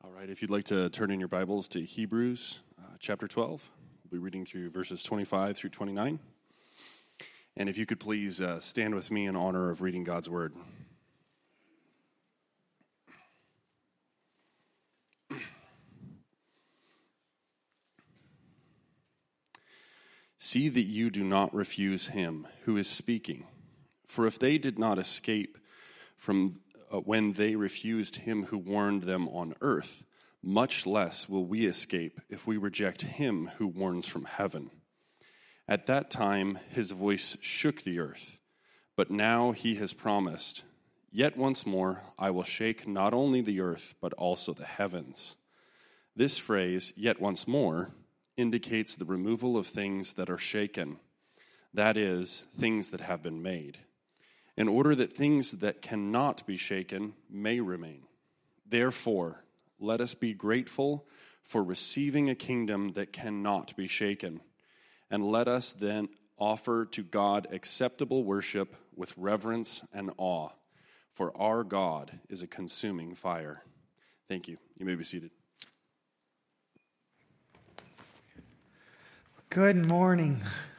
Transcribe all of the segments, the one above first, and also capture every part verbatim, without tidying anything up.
All right, if you'd like to turn in your Bibles to Hebrews uh, chapter twelve, we'll be reading through verses twenty-five through twenty-nine. And if you could please uh, stand with me in honor of reading God's Word. See that you do not refuse him who is speaking. For if they did not escape from uh, when they refused him who warned them on earth, much less will we escape if we reject him who warns from heaven. At that time his voice shook the earth, but now he has promised, yet once more I will shake not only the earth, but also the heavens. This phrase, yet once more, indicates the removal of things that are shaken, that is, things that have been made, in order that things that cannot be shaken may remain. Therefore, let us be grateful for receiving a kingdom that cannot be shaken, and let us then offer to God acceptable worship with reverence and awe, for our God is a consuming fire. Thank you. You may be seated. Good morning.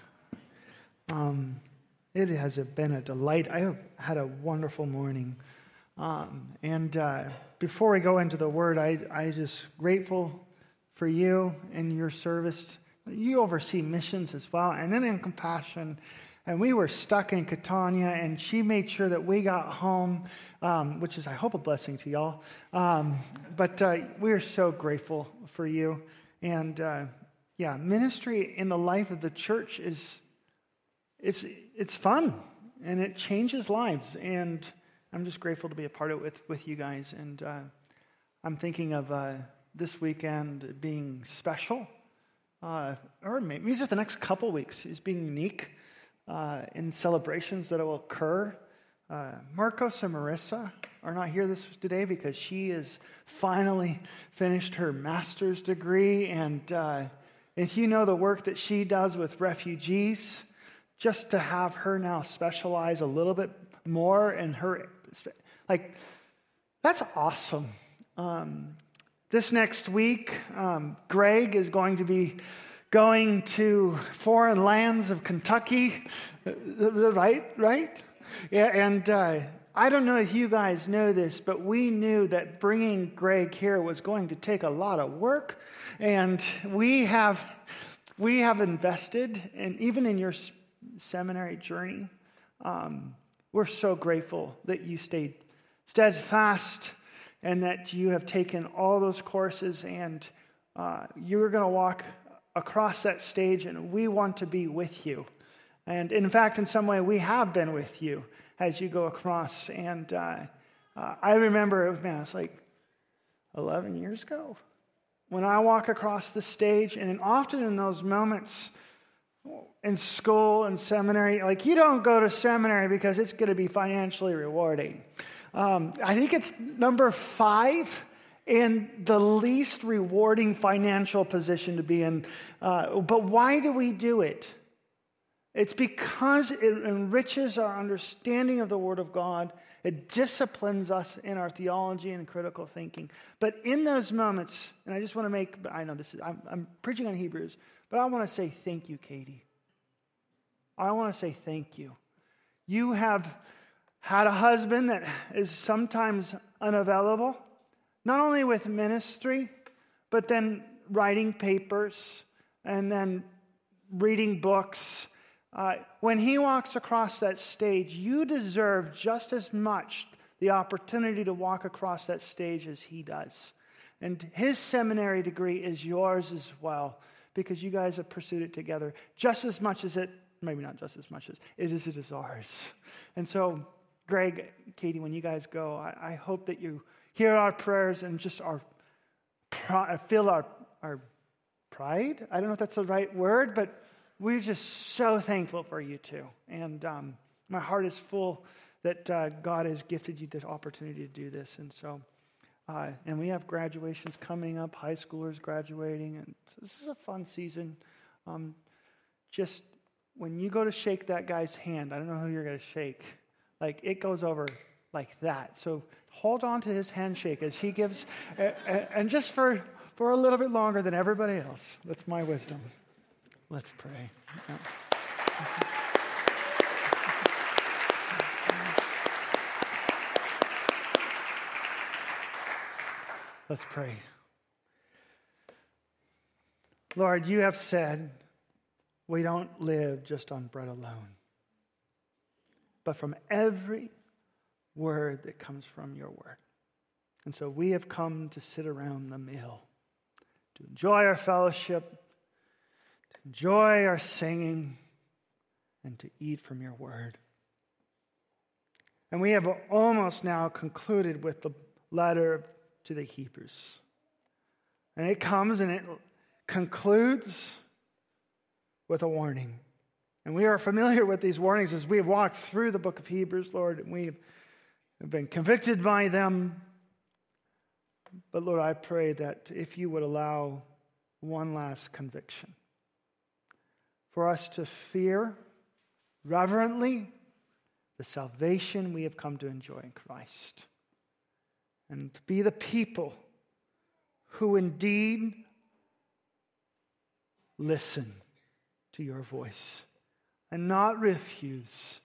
Um, it has been a delight. I have had a wonderful morning. Um, and uh, before we go into the Word, I I just grateful for you and your service. You oversee missions as well, and then in Compassion. And we were stuck in Catania, and she made sure that we got home, um, which is, I hope, a blessing to y'all. Um, but uh, we are so grateful for you. And uh, yeah, ministry in the life of the church is it's it's fun, and it changes lives. And I'm just grateful to be a part of it with, with you guys. And uh, I'm thinking of uh, this weekend being special, uh, or maybe just the next couple weeks is being unique uh, in celebrations that will occur. Uh, Marcos and Marissa are not here this today because she has finally finished her master's degree. And uh, if you know the work that she does with refugees, just to have her now specialize a little bit more in her, like, that's awesome. Um, this next week, um, Greg is going to be going to foreign lands of Kentucky, right? Right? Yeah, and uh, I don't know if you guys know this, but we knew that bringing Greg here was going to take a lot of work, and we have we have invested, and even in your seminary journey, um, we're so grateful that you stayed steadfast and that you have taken all those courses, and uh, you're going to walk across that stage, and we want to be with you. And in fact, in some way, we have been with you as you go across. And uh, uh, I remember, man, it's like eleven years ago when I walk across the stage, and often in those moments in school and seminary, like, you don't go to seminary because it's going to be financially rewarding. Um, I think it's number five in the least rewarding financial position to be in. Uh, but why do we do it? It's because it enriches our understanding of the Word of God. It disciplines us in our theology and critical thinking. But in those moments, and I just want to make, I know this is, I'm, I'm preaching on Hebrews, but I want to say thank you, Katie. I want to say thank you. You have had a husband that is sometimes unavailable, not only with ministry, but then writing papers and then reading books. Uh, when he walks across that stage, you deserve just as much the opportunity to walk across that stage as he does. And his seminary degree is yours as well, because you guys have pursued it together just as much as it, maybe not just as much as, it is, it is ours. And so, Greg, Katie, when you guys go, I, I hope that you hear our prayers and just our, feel our, our pride. I don't know if that's the right word, but we're just so thankful for you too. And um, my heart is full that uh, God has gifted you the opportunity to do this. And so, uh, and we have graduations coming up, high schoolers graduating, and so this is a fun season. Um, just when you go to shake that guy's hand, I don't know who you're going to shake. Like, it goes over like that. So hold on to his handshake as he gives, uh, uh, and just for, for a little bit longer than everybody else. That's my wisdom. Let's pray. Yeah. Let's pray. Lord, you have said we don't live just on bread alone, but from every word that comes from your word. And so we have come to sit around the meal, to enjoy our fellowship, to enjoy our singing, and to eat from your word. And we have almost now concluded with the letter to the Hebrews. And it comes and it concludes with a warning. And we are familiar with these warnings as we have walked through the book of Hebrews, Lord, and we have been convicted by them. But Lord, I pray that if you would allow one last conviction for us to fear reverently the salvation we have come to enjoy in Christ, and to be the people who indeed listen to your voice and not refuse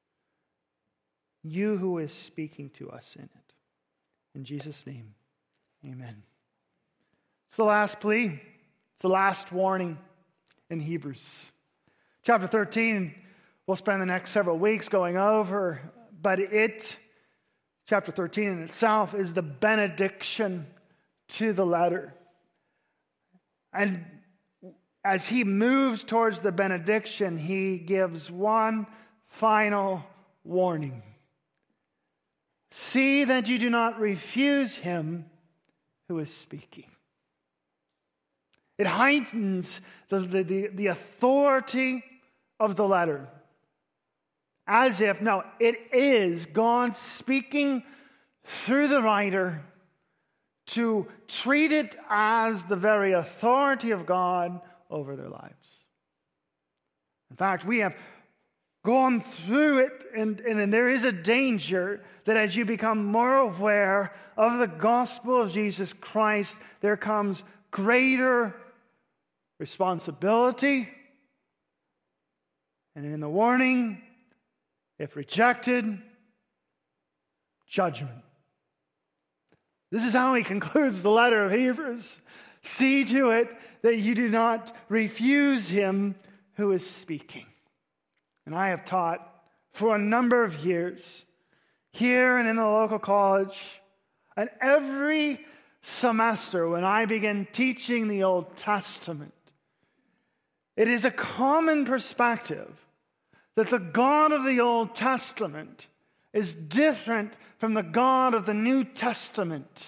you who is speaking to us in it. In Jesus' name, amen. It's the last plea. It's the last warning in Hebrews. Chapter thirteen, we'll spend the next several weeks going over, but it, chapter thirteen in itself, is the benediction to the letter. And as he moves towards the benediction, he gives one final warning. See that you do not refuse him who is speaking. It heightens the, the, the, the authority of the letter. As if, no, it is God speaking through the writer to treat it as the very authority of God over their lives. In fact, we have gone through it, and, and there is a danger that as you become more aware of the gospel of Jesus Christ, there comes greater responsibility. And in the warning, if rejected, judgment. This is how he concludes the letter of Hebrews. See to it that you do not refuse him who is speaking. And I have taught for a number of years here and in the local college, and every semester when I begin teaching the Old Testament, it is a common perspective that the God of the Old Testament is different from the God of the New Testament.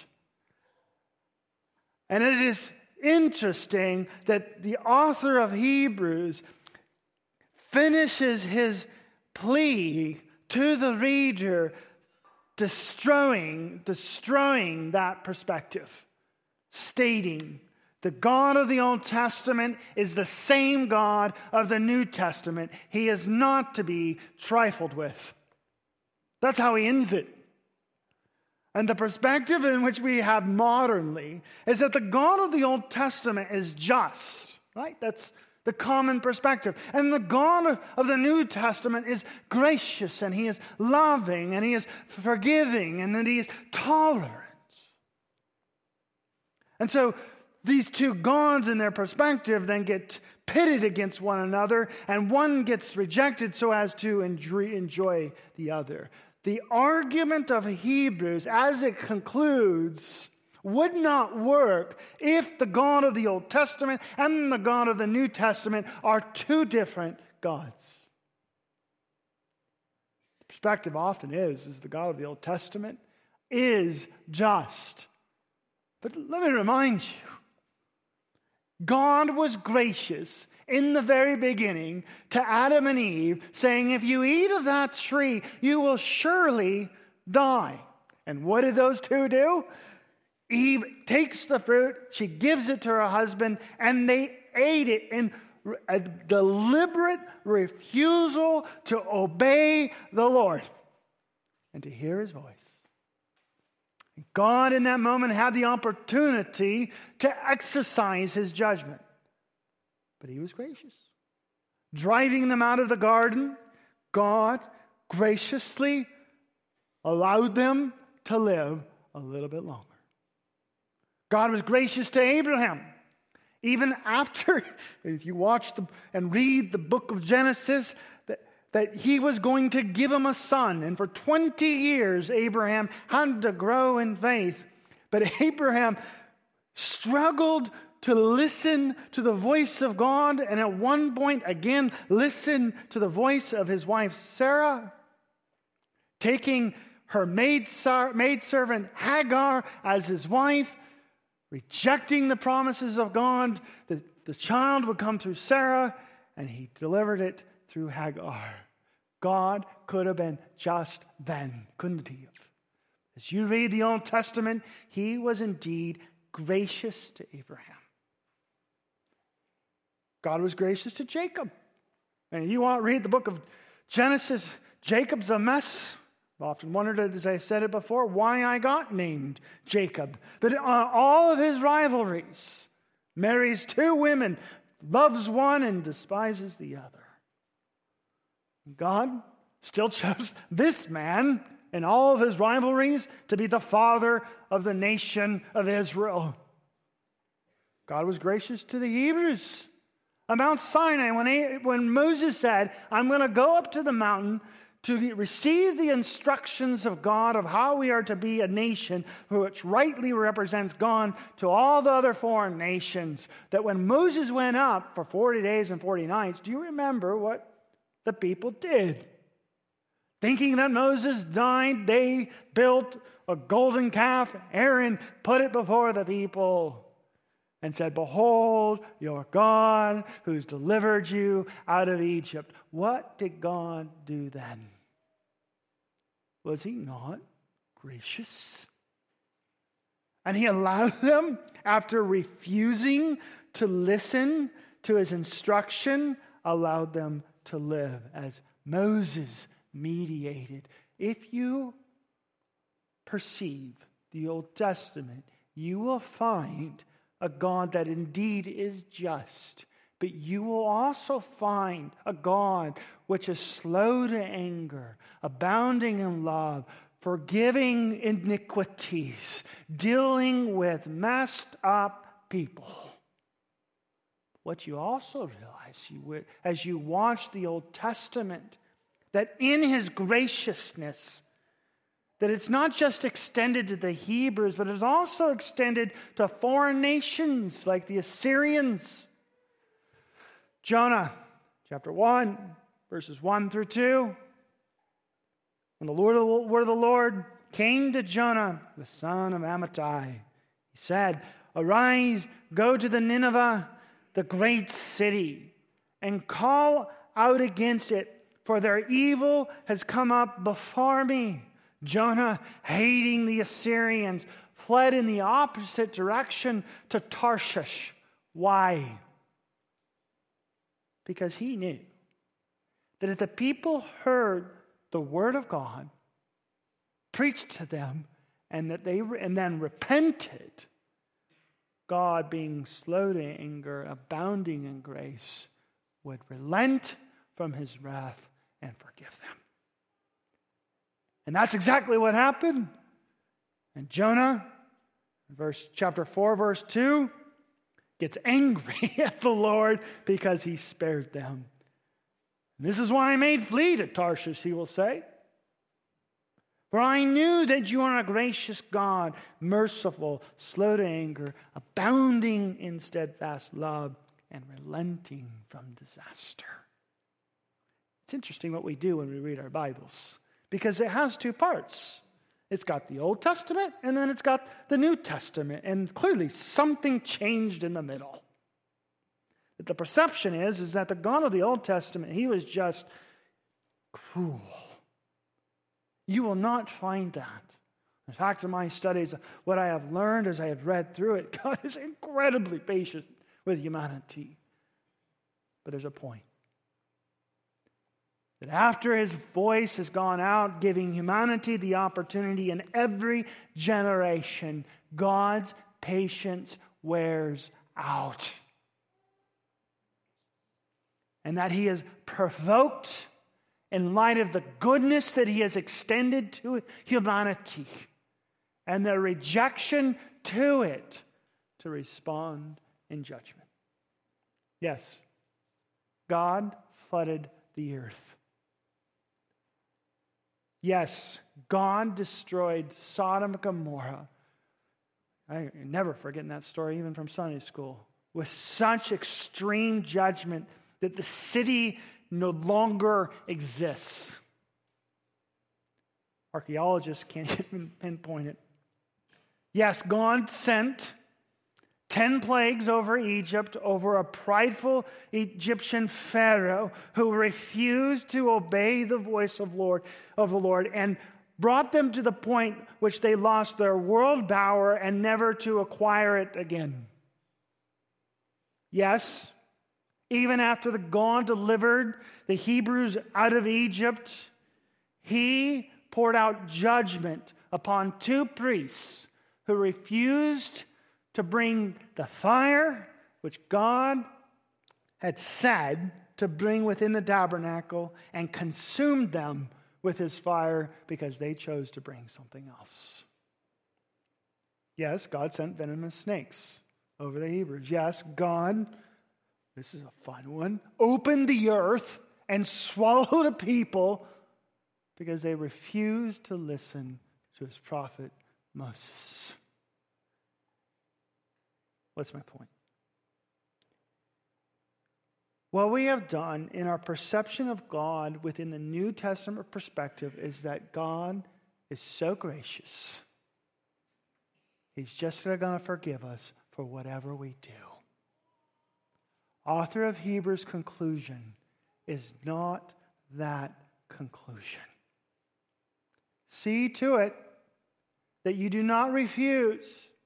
And it is interesting that the author of Hebrews finishes his plea to the reader, destroying, destroying that perspective, stating, the God of the Old Testament is the same God of the New Testament. He is not to be trifled with. That's how he ends it. And the perspective in which we have modernly is that the God of the Old Testament is just, right? That's the common perspective. And the God of the New Testament is gracious, and he is loving, and he is forgiving, and that he is tolerant. And so these two gods in their perspective then get pitted against one another, and one gets rejected so as to enjoy the other. The argument of Hebrews, as it concludes, would not work if the God of the Old Testament and the God of the New Testament are two different gods. The perspective often is, is the God of the Old Testament is just. But let me remind you, God was gracious in the very beginning to Adam and Eve, saying, if you eat of that tree, you will surely die. And what did those two do? Eve takes the fruit, she gives it to her husband, and they ate it in a deliberate refusal to obey the Lord. and to hear his voice. God in that moment had the opportunity to exercise his judgment. But he was gracious. Driving them out of the garden, God graciously allowed them to live a little bit longer. God was gracious to Abraham. Even after, if you watch the, and read the book of Genesis, that, that he was going to give him a son. And for twenty years, Abraham had to grow in faith. But Abraham struggled to listen to the voice of God. And at one point, again, listen to the voice of his wife, Sarah, taking her maidservant Hagar as his wife, rejecting the promises of God, that the child would come through Sarah, and he delivered it through Hagar. God could have been just then, couldn't he have? As you read the Old Testament, he was indeed gracious to Abraham. God was gracious to Jacob. And you want to read the book of Genesis, Jacob's a mess. I've often wondered, as I said it before, why I got named Jacob. But uh, all of his rivalries, marries two women, loves one and despises the other. God still chose this man and all of his rivalries to be the father of the nation of Israel. God was gracious to the Hebrews. On Mount Sinai, when, when Moses said, I'm going to go up to the mountain to receive the instructions of God of how we are to be a nation which rightly represents God to all the other foreign nations, that when Moses went up for forty days and forty nights, do you remember what the people did? Thinking that Moses died, they built a golden calf. Aaron put it before the people and said, behold, your God who's delivered you out of Egypt. What did God do then? Was he not gracious? And he allowed them, after refusing to listen to his instruction, allowed them to live as Moses mediated. If you perceive the Old Testament, you will find a God that indeed is just, but you will also find a God which is slow to anger, abounding in love, forgiving iniquities, dealing with messed up people. What you also realize you, as you watch the Old Testament, that in his graciousness, that it's not just extended to the Hebrews, but it's also extended to foreign nations like the Assyrians. Jonah, chapter one, verses one through two. When the Lord, the word of the Lord came to Jonah, the son of Amittai, he said, arise, go to the Nineveh, the great city, and call out against it, for their evil has come up before me. Jonah, hating the Assyrians, fled in the opposite direction to Tarshish. Why? Because he knew that if the people heard the word of God preached to them and that they and then repented, God, being slow to anger, abounding in grace, would relent from his wrath and forgive them. And that's exactly what happened. And Jonah, verse chapter four, verse two, gets angry at the Lord because he spared them. And this is why I made flee to Tarshish, he will say. For I knew that you are a gracious God, merciful, slow to anger, abounding in steadfast love, and relenting from disaster. It's interesting what we do when we read our Bibles, because it has two parts. It's got the Old Testament, and then it's got the New Testament. And clearly something changed in the middle. But the perception is, is that the God of the Old Testament, he was just cruel. You will not find that. In fact, in my studies, what I have learned as I have read through it, God is incredibly patient with humanity. But there's a point. That after his voice has gone out, giving humanity the opportunity in every generation, God's patience wears out. And that he is provoked in light of the goodness that he has extended to humanity and their rejection to it, to respond in judgment. Yes, God flooded the earth. Yes, God destroyed Sodom and Gomorrah. I never forgetting that story, even from Sunday school, with such extreme judgment that the city no longer exists. Archaeologists can't even pinpoint it. Yes, God sent ten plagues over Egypt, over a prideful Egyptian Pharaoh who refused to obey the voice of Lord of the Lord, and brought them to the point which they lost their world power and never to acquire it again. Yes, even after the God delivered the Hebrews out of Egypt, he poured out judgment upon two priests who refused to bring the fire which God had said to bring within the tabernacle, and consumed them with his fire because they chose to bring something else. Yes, God sent venomous snakes over the Hebrews. Yes, God, this is a fun one, opened the earth and swallowed a people because they refused to listen to his prophet Moses. What's my point? What we have done in our perception of God within the New Testament perspective is that God is so gracious. He's just going to forgive us for whatever we do. Author of Hebrews' conclusion is not that conclusion. See to it that you do not refuse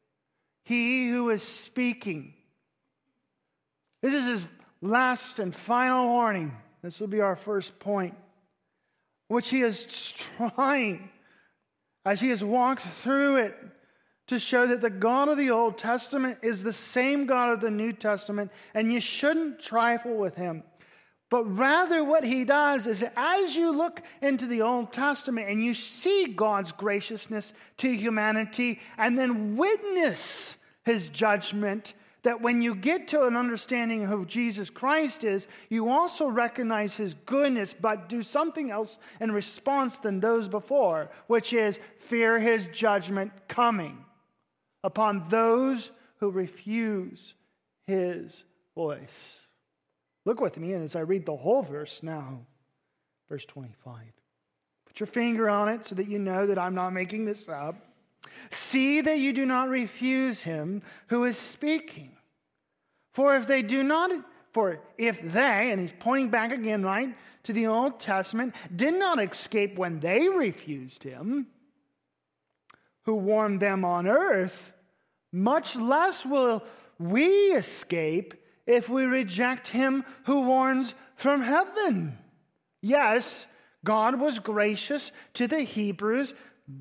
he who is speaking. This is his last and final warning. This will be our first point, which he is trying, as he has walked through it, to show that the God of the Old Testament is the same God of the New Testament, and you shouldn't trifle with him. But rather what he does is, as you look into the Old Testament and you see God's graciousness to humanity, and then witness his judgment, that when you get to an understanding of who Jesus Christ is, you also recognize his goodness, but do something else in response than those before, which is fear his judgment coming upon those who refuse his voice. Look with me as I read the whole verse now. Verse twenty-five. Put your finger on it so that you know that I'm not making this up. See that you do not refuse him who is speaking. For if they do not, for if they, and he's pointing back again, right, to the Old Testament, did not escape when they refused him, who warned them on earth, much less will we escape if we reject him who warns from heaven. Yes, God was gracious to the Hebrews,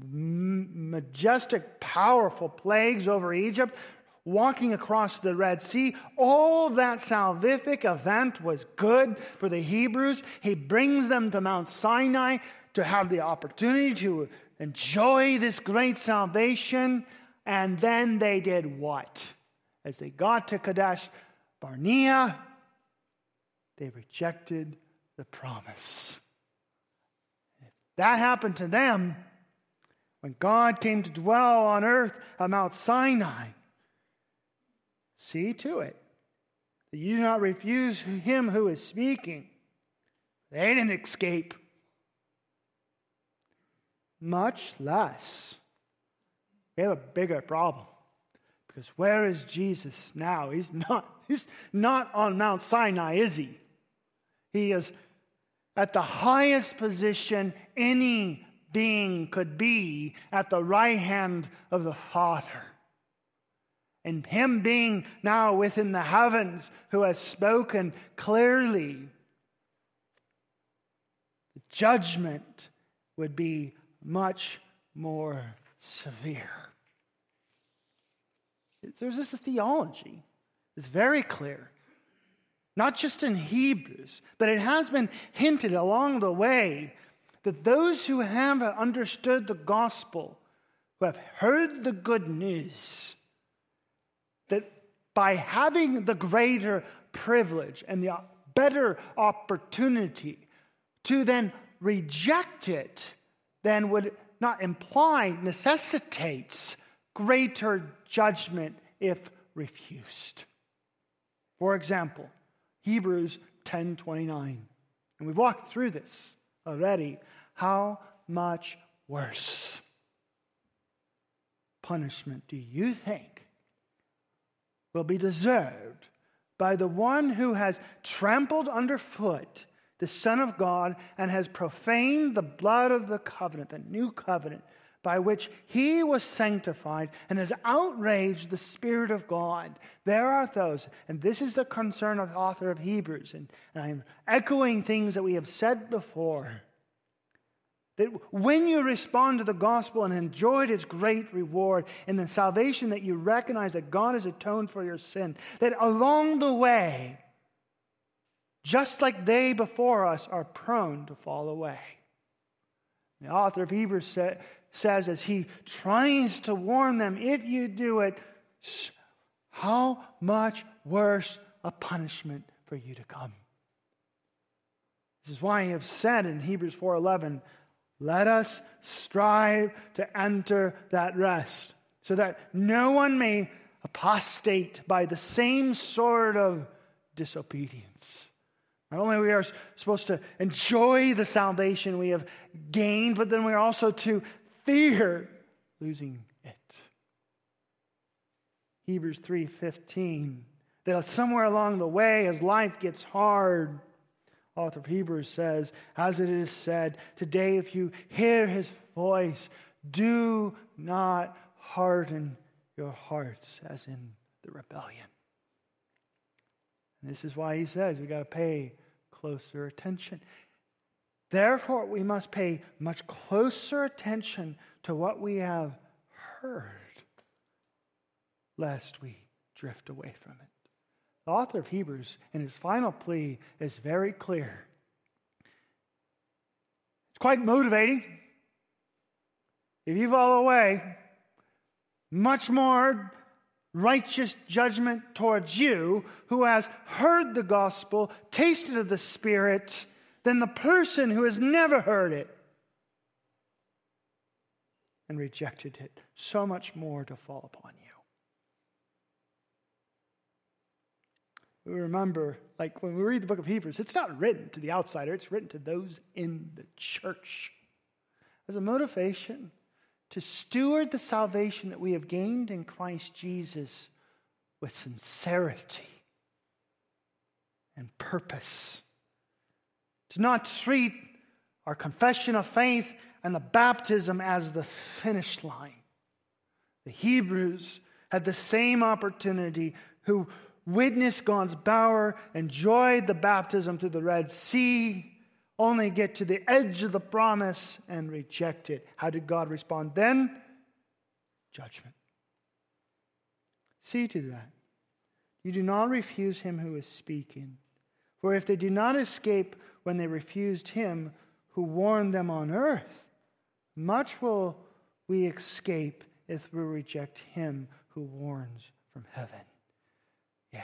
majestic, powerful plagues over Egypt, walking across the Red Sea. All that salvific event was good for the Hebrews. He brings them to Mount Sinai to have the opportunity to enjoy this great salvation. And then they did what? As they got to Kadesh Barnea, they rejected the promise. If that happened to them, when God came to dwell on earth at Mount Sinai, see to it that you do not refuse him who is speaking. They didn't escape. Much less, we have a bigger problem. Because where is Jesus now? He's not, he's not on Mount Sinai, is he? He is at the highest position any being could be, at the right hand of the Father. And him being now within the heavens, who has spoken clearly the judgment would be much more severe. There's this theology. It's very clear. Not just in Hebrews, but it has been hinted along the way that those who have understood the gospel, who have heard the good news, that by having the greater privilege and the better opportunity to then reject it, then would not imply, necessitates greater judgment if refused. For example, Hebrews ten twenty-nine. And we've walked through this already. How much worse punishment do you think will be deserved by the one who has trampled underfoot the Son of God and has profaned the blood of the covenant, the new covenant, by which he was sanctified and has outraged the Spirit of God? There are those, and this is the concern of the author of Hebrews, and, and I'm echoing things that we have said before, that when you respond to the gospel and enjoyed its great reward in the salvation that you recognize that God has atoned for your sin, that along the way, just like they before us, are prone to fall away. The author of Hebrews said, says as he tries to warn them, if you do it, how much worse a punishment for you to come. This is why I have said in Hebrews four eleven, let us strive to enter that rest, so that no one may apostate by the same sort of disobedience. Not only we are supposed to enjoy the salvation we have gained, but then we are also to fear losing it. Hebrews three fifteen, that somewhere along the way, as life gets hard, author of Hebrews says, as it is said, today if you hear his voice, do not harden your hearts as in the rebellion. And this is why he says we got to pay closer attention. Therefore, we must pay much closer attention to what we have heard, lest we drift away from it. The author of Hebrews, in his final plea, is very clear. It's quite motivating. If you fall away, much more righteous judgment towards you who has heard the gospel, tasted of the Spirit, than the person who has never heard it and rejected it. So much more to fall upon you. We remember, like when we read the book of Hebrews, it's not written to the outsider, it's written to those in the church as a motivation to steward the salvation that we have gained in Christ Jesus with sincerity and purpose. To not treat our confession of faith and the baptism as the finish line. The Hebrews had the same opportunity, who witnessed God's power, enjoyed the baptism through the Red Sea, only get to the edge of the promise and reject it. How did God respond then? Judgment. See to that. You do not refuse him who is speaking. For if they do not escape when they refused him who warned them on earth, much will we escape if we reject him who warns from heaven. Yeah.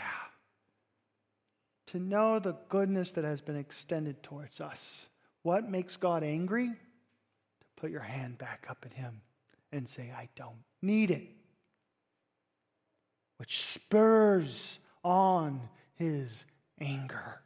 To know the goodness that has been extended towards us. What makes God angry? To put your hand back up at him and say, I don't need it. Which spurs on his anger.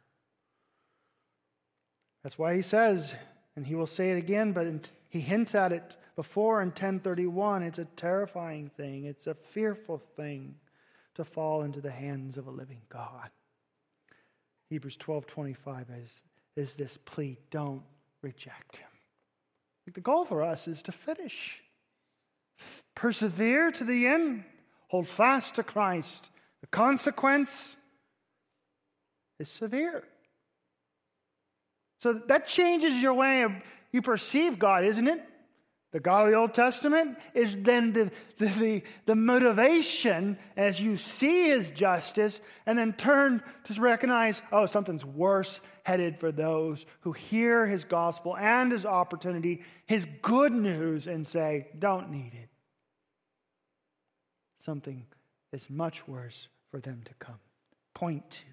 That's why he says, and he will say it again, but he hints at it before in ten thirty-one, it's a terrifying thing. It's a fearful thing to fall into the hands of a living God. Hebrews twelve twenty-five is, is this plea, don't reject him. The goal for us is to finish. Persevere to the end. Hold fast to Christ. The consequence is severe. So that changes your way of you perceive God, isn't it? The God of the Old Testament is then the, the, the, the motivation as you see his justice and then turn to recognize, oh, something's worse headed for those who hear his gospel and his opportunity, his good news, and say, don't need it. Something is much worse for them to come. Point two.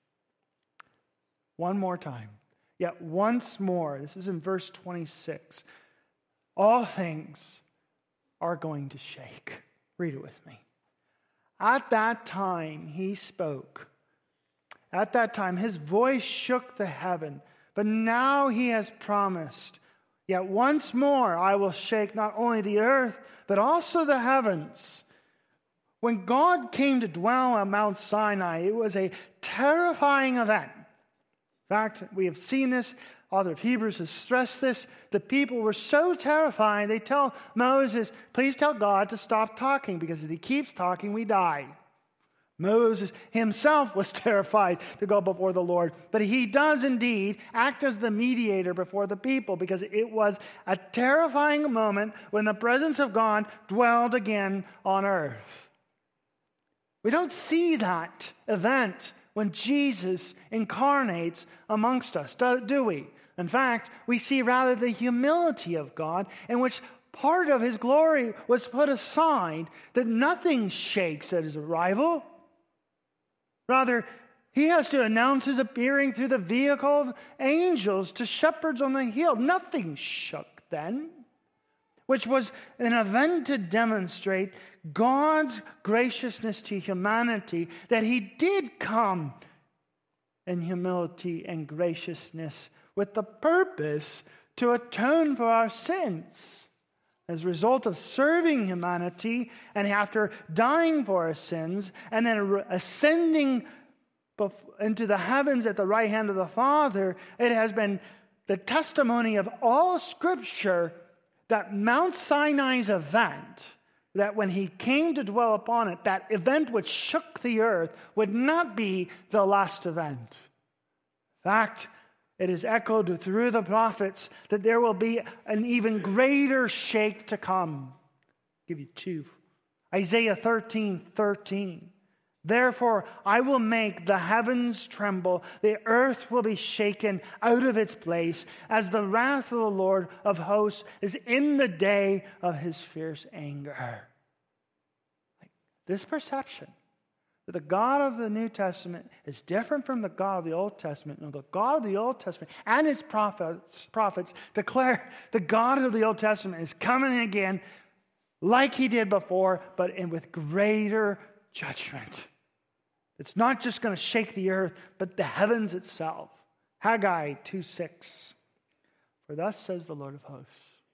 One more time. Yet once more, this is in verse twenty-six. All things are going to shake. Read it with me. At that time he spoke. At that time his voice shook the heaven. But now he has promised, yet once more I will shake not only the earth, but also the heavens. When God came to dwell on Mount Sinai, it was a terrifying event. In fact, we have seen this. Author of Hebrews has stressed this. The people were so terrified, they tell Moses, please tell God to stop talking, because if he keeps talking, we die. Moses himself was terrified to go before the Lord, but he does indeed act as the mediator before the people, because it was a terrifying moment when the presence of God dwelled again on earth. We don't see that event when Jesus incarnates amongst us, do we? In fact, we see rather the humility of God, in which part of his glory was put aside, that nothing shakes at his arrival. Rather, he has to announce his appearing through the vehicle of angels to shepherds on the hill. Nothing shook then, which was an event to demonstrate God's graciousness to humanity, that he did come in humility and graciousness with the purpose to atone for our sins. As a result of serving humanity and after dying for our sins and then ascending into the heavens at the right hand of the Father, it has been the testimony of all Scripture that Mount Sinai's event, that when he came to dwell upon it, that event which shook the earth, would not be the last event. In fact, it is echoed through the prophets that there will be an even greater shake to come. I'll give you two. Isaiah thirteen thirteen. Therefore, I will make the heavens tremble. The earth will be shaken out of its place as the wrath of the Lord of hosts is in the day of his fierce anger. Like this perception that the God of the New Testament is different from the God of the Old Testament. And the God of the Old Testament and its prophets, prophets declare the God of the Old Testament is coming again like he did before, but in with greater judgment. It's not just going to shake the earth, but the heavens itself. Haggai two six. For thus says the Lord of hosts.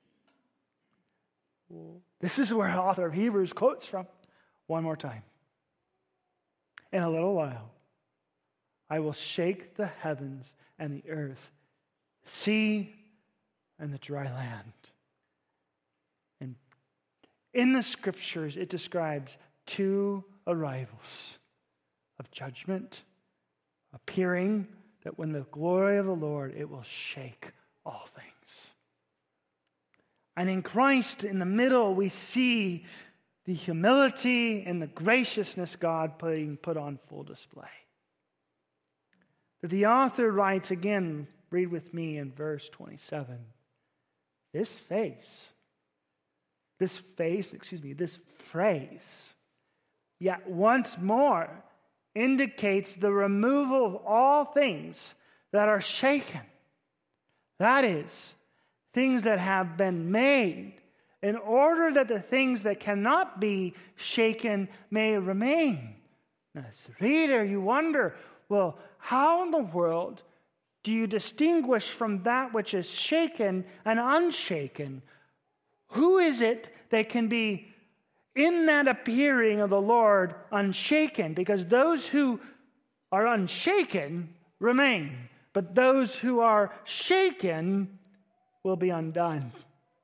This is where the author of Hebrews quotes from. One more time. In a little while, I will shake the heavens and the earth, the sea and the dry land. And in the Scriptures, it describes two arrivals of judgment, appearing that when the glory of the Lord, it will shake all things. And in Christ, in the middle, we see the humility and the graciousness God being put on full display. But the author writes again, read with me in verse twenty-seven. This face, this face, excuse me, this phrase, yet once more indicates the removal of all things that are shaken. That is, things that have been made in order that the things that cannot be shaken may remain. Now, as a reader, you wonder, well, how in the world do you distinguish from that which is shaken and unshaken? Who is it that can be in that appearing of the Lord unshaken? Because those who are unshaken remain, but those who are shaken will be undone.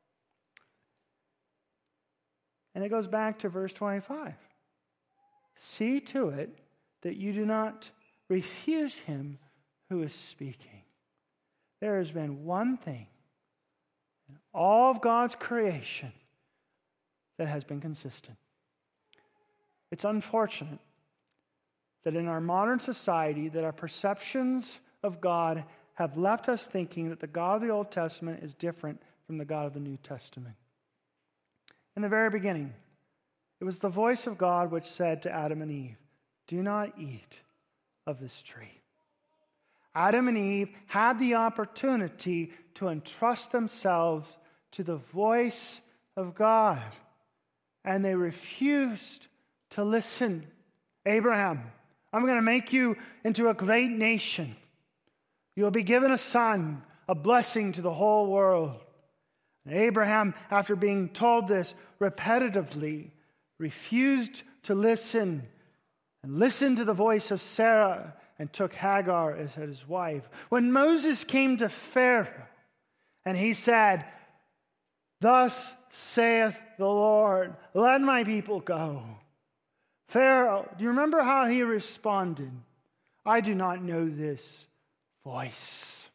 And it goes back to verse twenty-five. See to it that you do not refuse him who is speaking. there has been one thing in all of God's creation that has been consistent. It's unfortunate that in our modern society, that our perceptions of God have left us thinking that the God of the Old Testament is different from the God of the New Testament. In the very beginning, it was the voice of God which said to Adam and Eve, "Do not eat of this tree." Adam and Eve had the opportunity to entrust themselves to the voice of God, and they refused to listen. Abraham, I'm going to make you into a great nation. You'll be given a son, a blessing to the whole world. And Abraham, after being told this repetitively, refused to listen and listened to the voice of Sarah and took Hagar as his wife. When Moses came to Pharaoh and he said, "Thus saith the Lord, let my people go." Pharaoh, do you remember how he responded? "I do not know this voice."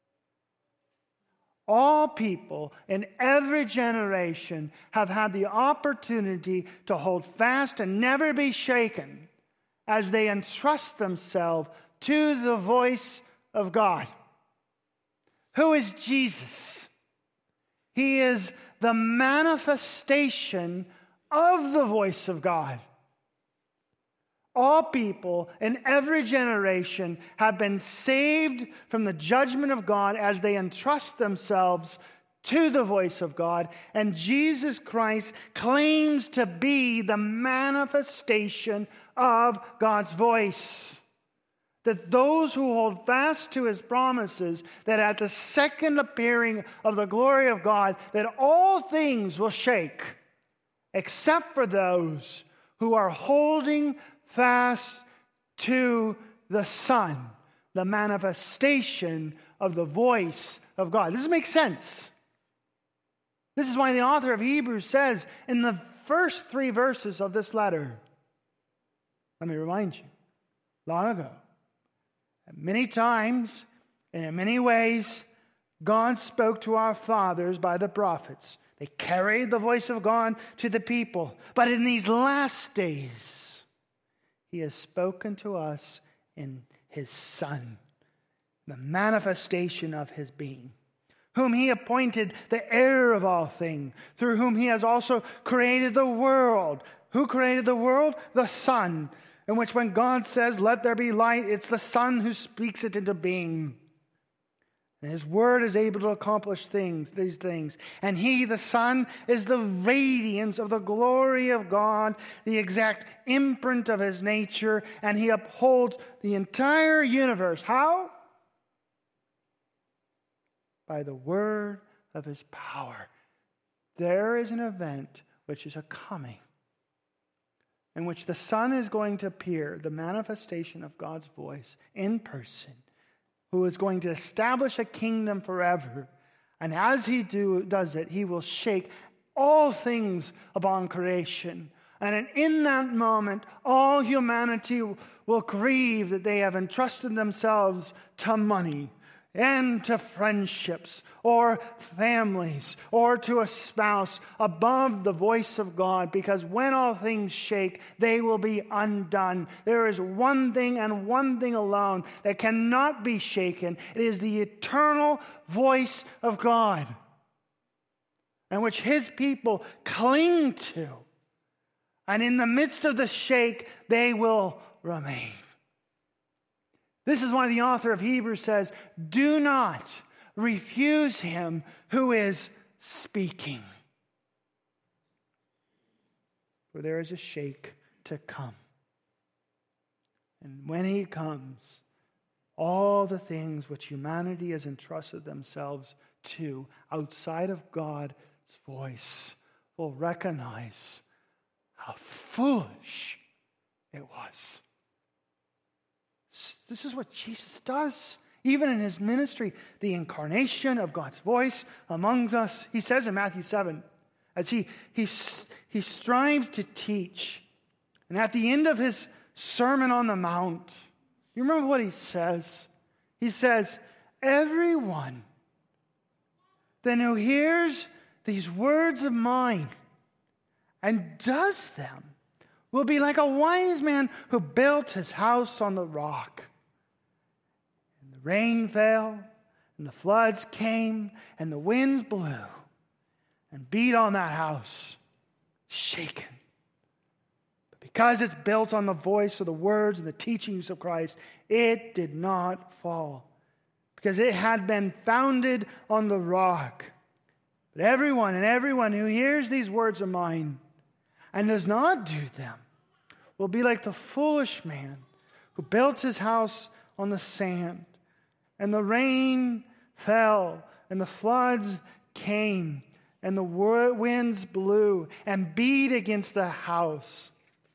All people in every generation have had the opportunity to hold fast and never be shaken as they entrust themselves to the voice of God. Who is Jesus? He is the manifestation of the voice of God. All people in every generation have been saved from the judgment of God as they entrust themselves to the voice of God. And Jesus Christ claims to be the manifestation of God's voice. That those who hold fast to his promises, that at the second appearing of the glory of God, that all things will shake, except for those who are holding fast to the Son, the manifestation of the voice of God. Does this make sense? This is why the author of Hebrews says in the first three verses of this letter, let me remind you, long ago, many times and in many ways, God spoke to our fathers by the prophets. They carried the voice of God to the people. But in these last days, he has spoken to us in his Son, the manifestation of his being, whom he appointed the heir of all things, through whom he has also created the world. Who created the world? The Son, in which when God says, "Let there be light," it's the Son who speaks it into being. And his word is able to accomplish things, these things. And he, the Son, is the radiance of the glory of God, the exact imprint of his nature, and he upholds the entire universe. How? By the word of his power. There is an event which is a coming, in which the Son is going to appear, the manifestation of God's voice in person, who is going to establish a kingdom forever. And as he do, does it, he will shake all things upon creation. And in that moment, all humanity will grieve that they have entrusted themselves to money and to friendships or families or to a spouse above the voice of God, because when all things shake, they will be undone. There is one thing and one thing alone that cannot be shaken. It is the eternal voice of God, in which his people cling to. And in the midst of the shake, they will remain. This is why the author of Hebrews says, "Do not refuse him who is speaking, for there is a shake to come. And when he comes, all the things which humanity has entrusted themselves to outside of God's voice will recognize how foolish it was." This is what Jesus does. Even in his ministry, the incarnation of God's voice amongst us. He says in Matthew seven, as he, he, he strives to teach, and at the end of his Sermon on the Mount, you remember what he says? He says, everyone then who hears these words of mine and does them will be like a wise man who built his house on the rock. And the rain fell, and the floods came, and the winds blew and beat on that house, shaken. But because it's built on the voice of the words and the teachings of Christ, it did not fall, because it had been founded on the rock. But everyone and everyone who hears these words of mine and does not do them will be like the foolish man who built his house on the sand. And the rain fell, and the floods came, and the winds blew and beat against the house,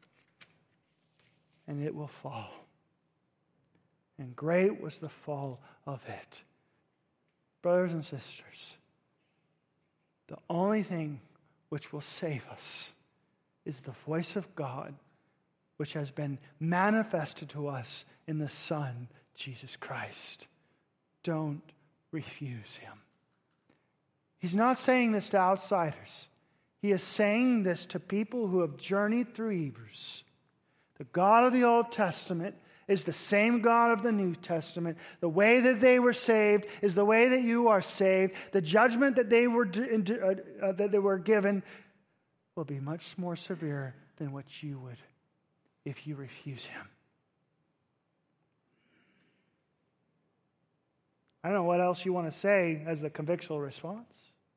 and it will fall. And great was the fall of it. Brothers and sisters, the only thing which will save us is the voice of God, which has been manifested to us in the Son, Jesus Christ. Don't refuse him. He's not saying this to outsiders. He is saying this to people who have journeyed through Hebrews. The God of the Old Testament is the same God of the New Testament. The way that they were saved is the way that you are saved. The judgment that they were uh, uh, that they were given will be much more severe than what you would if you refuse him. I don't know what else you want to say as the convictional response.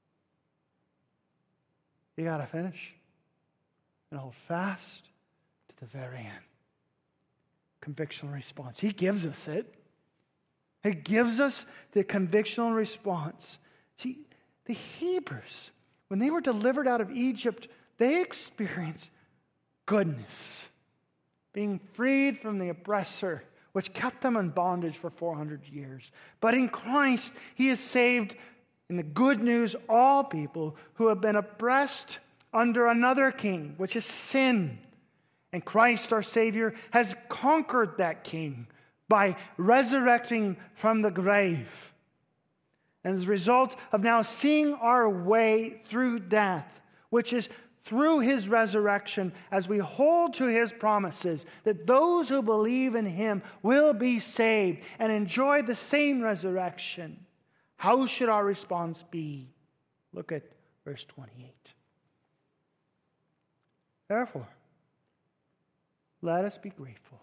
You got to finish and hold fast to the very end. Convictional response. He gives us it. He gives us the convictional response. See, the Hebrews, when they were delivered out of Egypt, they experienced goodness, being freed from the oppressor, which kept them in bondage for four hundred years. But in Christ, he has saved, in the good news, all people who have been oppressed under another king, which is sin. And Christ, our Savior, has conquered that king by resurrecting from the grave. And as a result of now seeing our way through death, which is through his resurrection, as we hold to his promises, that those who believe in him will be saved and enjoy the same resurrection. How should our response be? Look at verse twenty-eight. Therefore, let us be grateful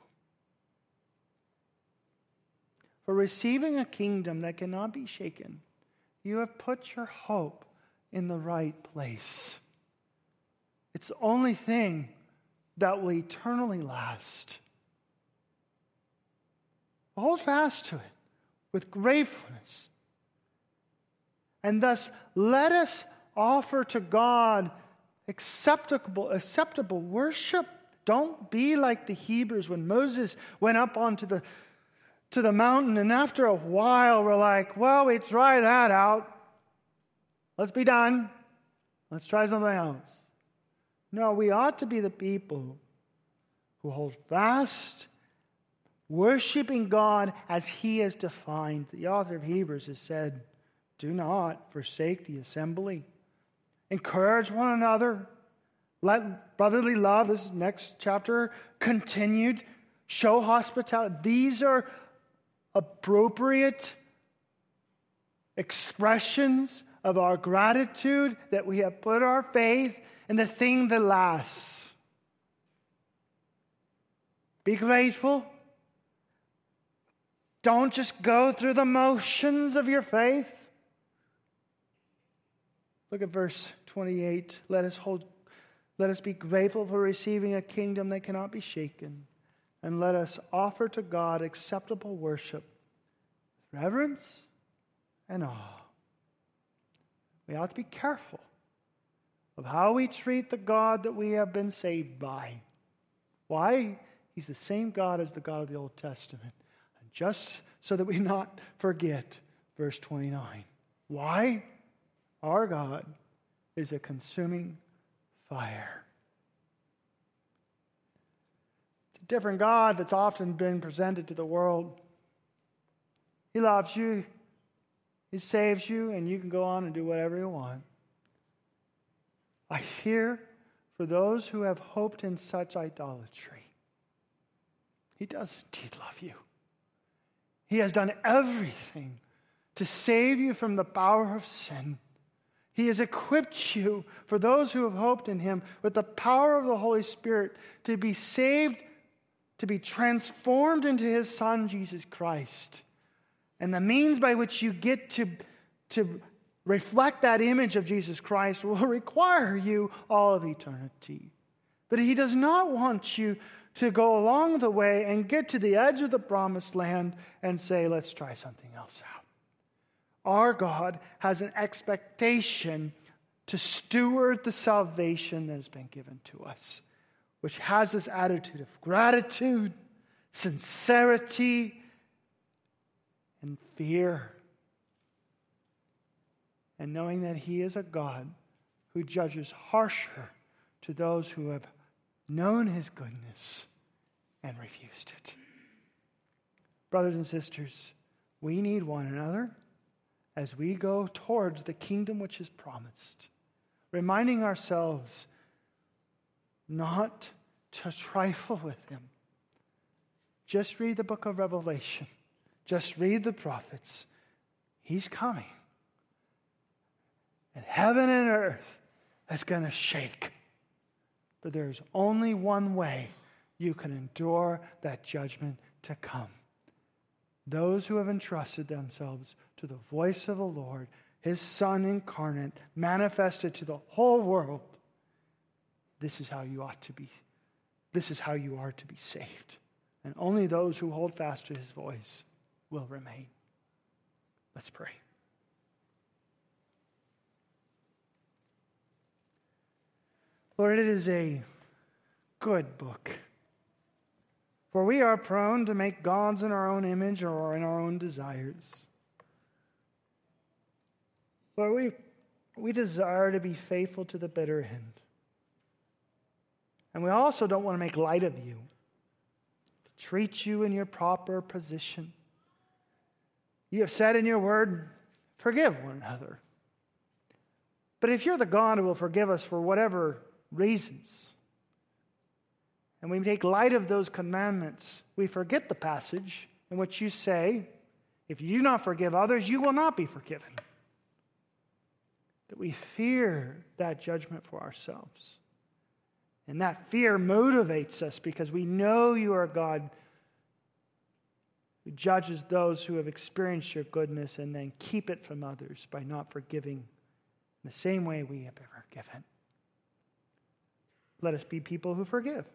for receiving a kingdom that cannot be shaken. You have put your hope in the right place. It's the only thing that will eternally last. Hold fast to it with gratefulness. And thus, let us offer to God acceptable, acceptable worship. Don't be like the Hebrews when Moses went up onto the, to the mountain, and after a while we're like, well, we try that out. Let's be done. Let's try something else. No, we ought to be the people who hold fast, worshiping God as he has defined. The author of Hebrews has said, do not forsake the assembly. Encourage one another. Let brotherly love, this next chapter, continued. Show hospitality. These are appropriate expressions of our gratitude that we have put our faith in the thing that lasts. Be grateful. Don't just go through the motions of your faith. Look at verse twenty-eight. Let us hold Let us be grateful for receiving a kingdom that cannot be shaken, and let us offer to God acceptable worship with reverence and awe. We ought to be careful of how we treat the God that we have been saved by. Why? He's the same God as the God of the Old Testament. And just so that we not forget, verse twenty-nine. Why? Our God is a consuming fire. It's a different God that's often been presented to the world. He loves you He saves you, and you can go on and do whatever you want. I fear for those who have hoped in such idolatry. He does indeed love you. He has done everything to save you from the power of sin. He has equipped you, for those who have hoped in Him, with the power of the Holy Spirit to be saved, to be transformed into His Son, Jesus Christ. And the means by which you get to, to reflect that image of Jesus Christ will require you all of eternity. But He does not want you to go along the way and get to the edge of the promised land and say, let's try something else out. Our God has an expectation to steward the salvation that has been given to us, which has this attitude of gratitude, sincerity, and fear. And knowing that He is a God who judges harsher to those who have known His goodness and refused it. Brothers and sisters, we need one another as we go towards the kingdom which is promised, reminding ourselves not to trifle with Him. Just read the book of Revelation. Just read the prophets. He's coming. And heaven and earth is going to shake. But there's only one way you can endure that judgment to come. Those who have entrusted themselves to the voice of the Lord, His Son incarnate, manifested to the whole world. This is how you ought to be. This is how you are to be saved. And only those who hold fast to His voice will remain. Let's pray. Lord, it is a good book. For we are prone to make gods in our own image or in our own desires. Lord, we, we desire to be faithful to the bitter end. And we also don't want to make light of you, to treat you in your proper position. You have said in your word, forgive one another. But if you're the God who will forgive us for whatever reasons, and we take light of those commandments, we forget the passage in which you say, if you do not forgive others, you will not be forgiven. That we fear that judgment for ourselves. And that fear motivates us because we know you are a God who judges those who have experienced your goodness and then keep it from others by not forgiving in the same way we have ever given. Let us be people who forgive,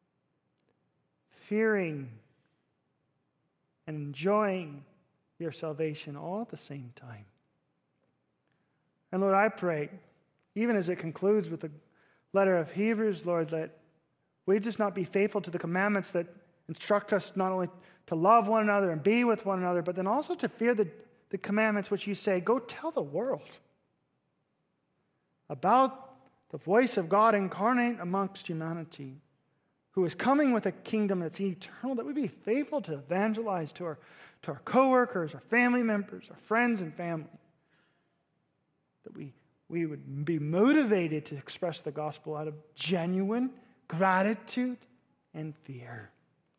fearing and enjoying your salvation all at the same time. And Lord, I pray, even as it concludes with the letter of Hebrews, Lord, that we just not be faithful to the commandments that instruct us not only to love one another and be with one another, but then also to fear the, the commandments which you say, go tell the world about the voice of God incarnate amongst humanity, who is coming with a kingdom that's eternal, that we be faithful to evangelize to our, to our coworkers, our family members, our friends and family. That we, we would be motivated to express the gospel out of genuine gratitude and fear.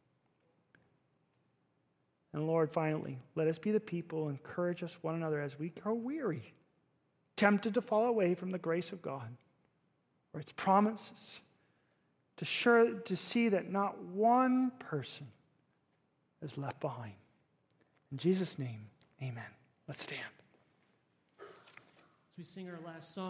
And Lord, finally, let us be the people who encourage us one another as we grow weary, tempted to fall away from the grace of God or its promises, to sure to see that not one person is left behind. In Jesus' name, amen. Let's stand. As we sing our last song.